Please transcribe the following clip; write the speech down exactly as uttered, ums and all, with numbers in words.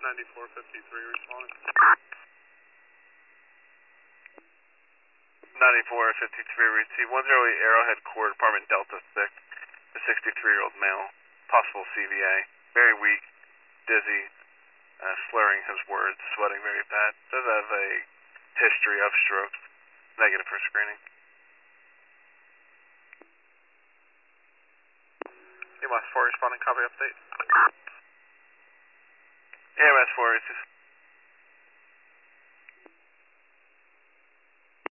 ninety-four fifty-three responding. ninety-four fifty-three, receive one zero eight Arrowhead Court, apartment Delta six, a sixty-three-year-old male, possible C V A, very weak, dizzy, uh, slurring his words, sweating very bad, does have a history of strokes, negative for screening. E M S four responding, copy update. E M S four, receive.